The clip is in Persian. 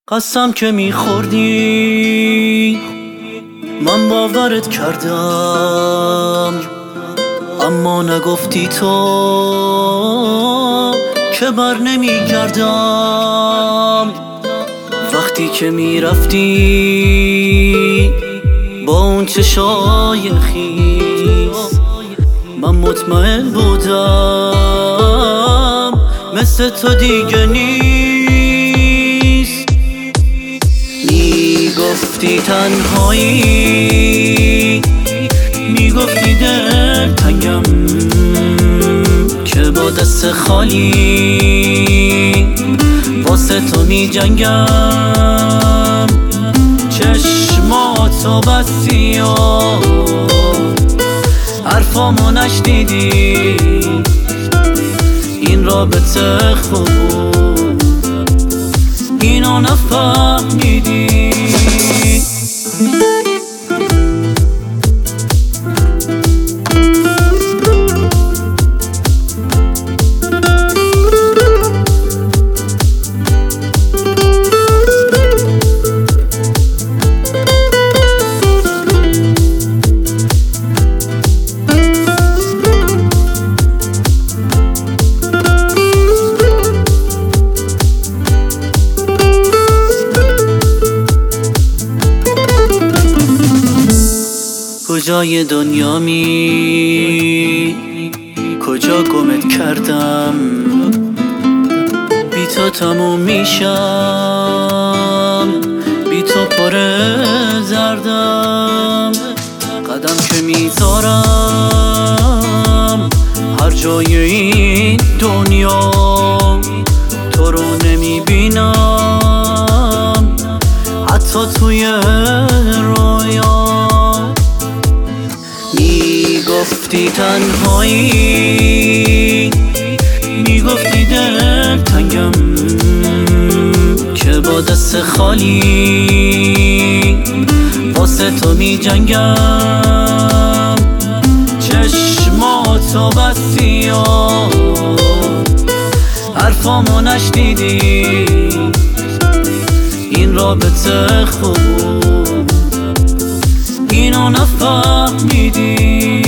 قسم که میخوردی من باورت کردم، اما نگفتی تو که بر نمیگردم. وقتی که میرفتی با اون چشای خیس، من مطمئن بودم مثل تو دیگه نیست. میگفتی تنهایی، میگفتی دلتنگم که با دست خالی واسه تو میجنگم. چشماتو بستی و حرفامو نشنیدی، این رابطه خوب اینو نفهمیدی. کجای دنیا کجا گمت کردم؟ بی تو تموم میشم، بی تو پر زردم. قدم که میذارم هر جای این دنیا تو رو نمیبینم، حتی توی رویا. میگفتی تنهایی، میگفتی دلتنگم که با دست خالی واسه تو میجنگم. چشماتو بستی و حرفامو نشنیدی، این رابطه خوب اینو نفهمیدی.